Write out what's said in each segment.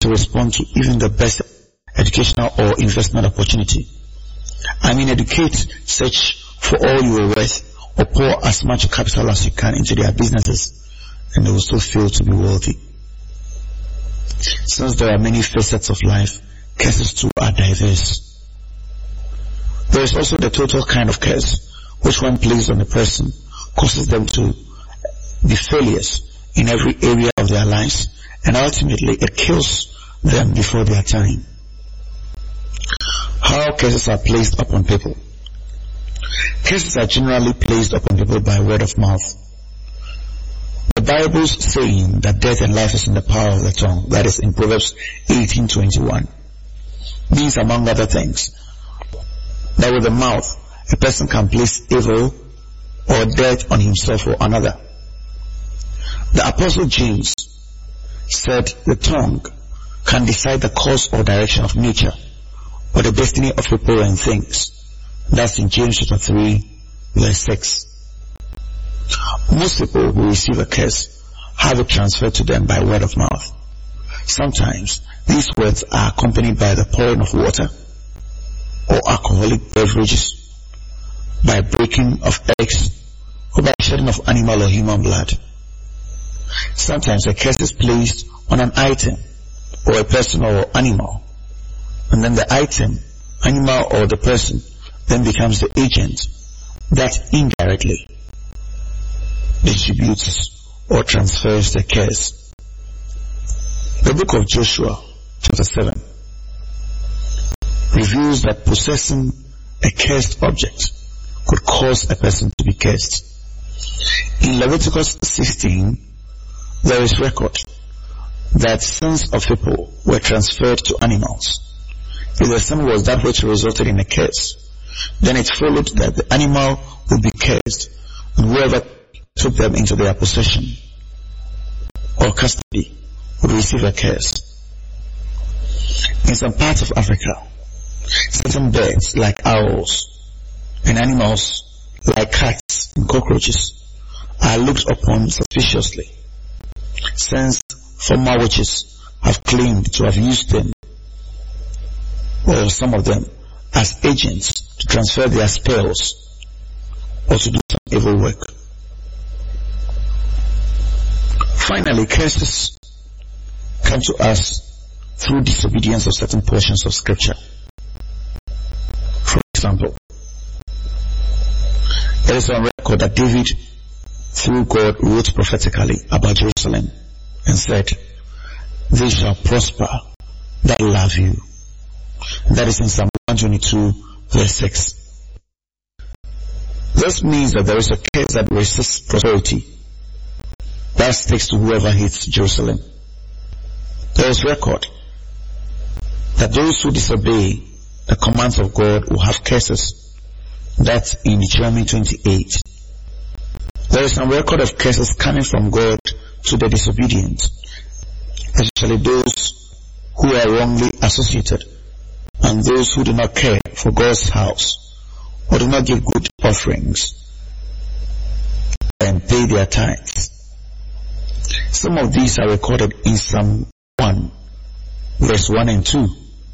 to respond to even the best educational or investment opportunity. Educate, search for all you are worth, or pour as much capital as you can into their businesses, and they will still fail to be wealthy. Since there are many facets of life, curses too are diverse. There is also the total kind of curse, which when placed on a person, causes them to be failures in every area of their lives, and ultimately it kills them before their time. How curses are placed upon people. Curses are generally placed upon people by word of mouth. The Bible's saying that death and life is in the power of the tongue, that is in Proverbs 18:21, means among other things that with the mouth a person can place evil or death on himself or another. The Apostle James said the tongue can decide the course or direction of nature or the destiny of people and things. That's in James chapter 3 verse 6. Most people who receive a curse have it transferred to them by word of mouth. Sometimes these words are accompanied by the pouring of water or alcoholic beverages, by breaking of eggs, or by shedding of animal or human blood. Sometimes a curse is placed on an item or a person or animal, and then the item, animal or the person then becomes the agent that indirectly distributes or transfers the curse. The book of Joshua chapter 7 reveals that possessing a cursed object could cause a person to be cursed. In Leviticus 16, there is record that sins of people were transferred to animals. If the sin was that which resulted in a curse, then it followed that the animal would be cursed, and whoever took them into their possession or custody would receive a curse. In some parts of Africa, certain birds like owls and animals like cats and cockroaches are looked upon suspiciously, since former witches have claimed to have used them, or some of them, as agents to transfer their spells or to do some evil work. Finally, curses come to us through disobedience of certain portions of Scripture. For example, there is on record that David, through God, wrote prophetically about Jerusalem and said, "They shall prosper that love you." That is in Psalm 122 verse 6. This means that there is a curse that resists prosperity, that sticks to whoever hates Jerusalem. There is record that those who disobey the commands of God will have curses. That's in Deuteronomy 28. There is some record of curses coming from God to the disobedient, especially those who are wrongly associated and those who do not care for God's house or do not give good offerings and pay their tithes. Some of these are recorded in Psalm 1 verse 1 and 2,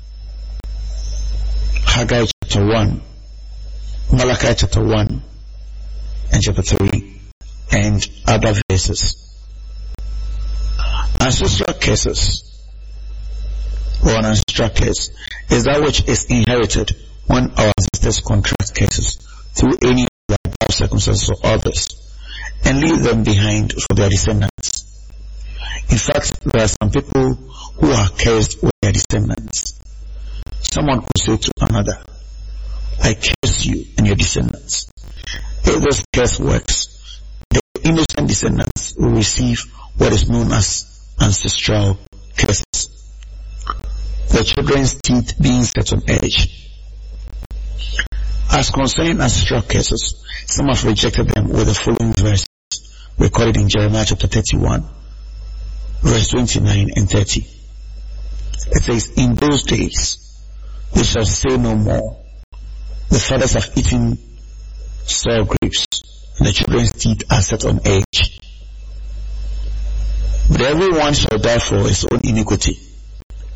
Haggai chapter 1, Malachi chapter 1 and chapter 3, and other verses. Ancestral curses or an ancestral curse is that which is inherited when our ancestors contract curses through any bad circumstances or others and leave them behind for their descendants. In fact, there are some people who are cursed with their descendants. Someone could say to another, "I curse you and your descendants." If this curse works, the innocent descendants will receive what is known as ancestral curses, the children's teeth being set on edge. As concerning ancestral curses, some have rejected them with the following verses recorded in Jeremiah chapter 31 verse 29 and 30. It says, "In those days they shall say no more, the fathers have eaten sour grapes, and the children's teeth are set on edge. But everyone shall die for his own iniquity.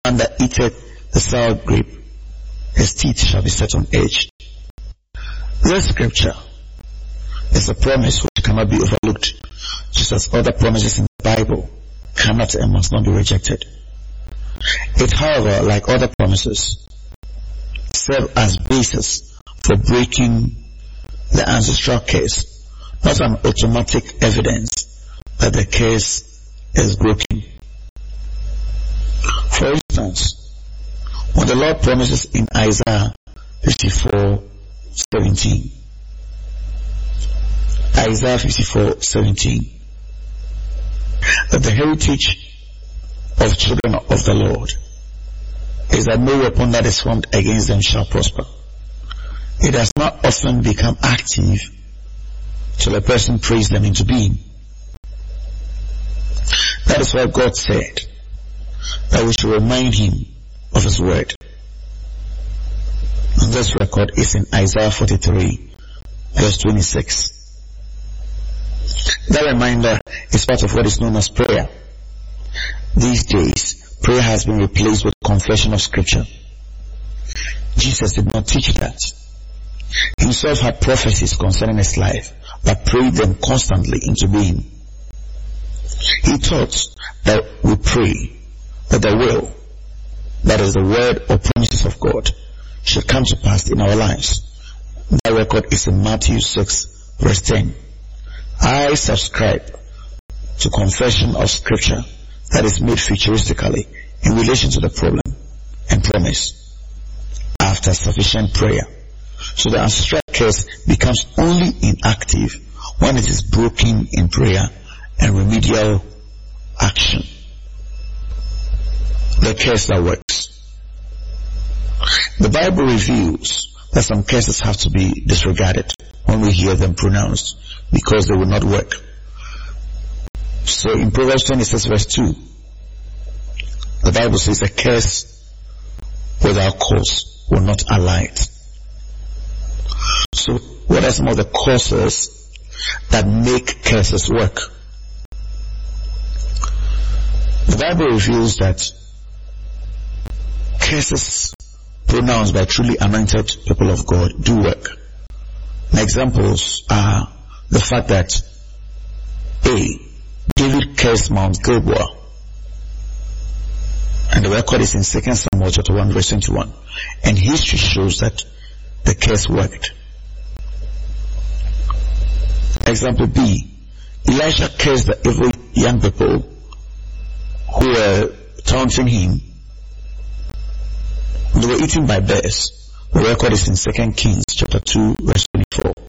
that eateth the sour grape, his teeth shall be set on edge. This scripture is a promise which cannot be overlooked, just as other promises in the Bible cannot and must not be rejected. It, however, like other promises, serve as basis for breaking the ancestral case, not an automatic evidence that the case is broken. For instance, when the Lord promises in Isaiah 54:17, Isaiah 54:17, that the heritage of children of the Lord is that no weapon that is formed against them shall prosper. It does not often become active till a person prays them into being. That is why God said that we should remind him of his word. And this record is in Isaiah 43:26. That reminder is part of what is known as prayer. These days, prayer has been replaced with confession of scripture. Jesus did not teach that. He himself had prophecies concerning his life, but prayed them constantly into being. He taught that we pray that the will, that is the word or promises of God, should come to pass in our lives. That record is in Matthew 6:10. I subscribe to confession of scripture that is made futuristically in relation to the problem and promise after sufficient prayer. So the ancestral case becomes only inactive when it is broken in prayer and remedial action. The case that works. The Bible reveals that some cases have to be disregarded when we hear them pronounced because they will not work. So in Proverbs 26:2, the Bible says a curse without cause will not alight. So what are some of the causes that make curses work? The Bible reveals that curses pronounced by truly anointed people of God do work. The examples are the fact that David cursed Mount Gilboa, and the record is in 2 Samuel chapter 1:21, and history shows that the curse worked. Example B, Elisha cursed the evil young people who were taunting him. They were eaten by bears. The record is in 2 Kings chapter 2:24.